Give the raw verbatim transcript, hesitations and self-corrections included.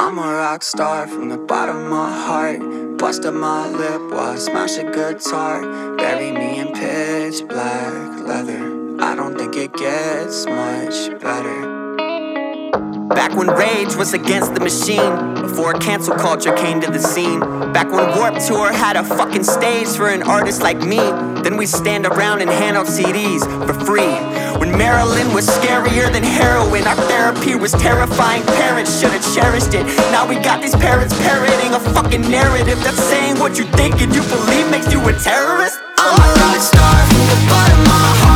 I'm a rock star from the bottom of my heart. Busted my lip while I smash a guitar. Bury me in pitch black leather. I don't think it gets much better. Back when rage was against the machine, before cancel culture came to the scene. Back when Warped Tour had a fucking stage for an artist like me. Then we stand around and hand out C Ds for free. When Marilyn was scarier than heroin, our therapy was terrifying. Parents should've cherished it. Now we got these parents parroting a fucking narrative that's saying what you think and you believe makes you a terrorist. I'm a rock star from the bottom of my heart.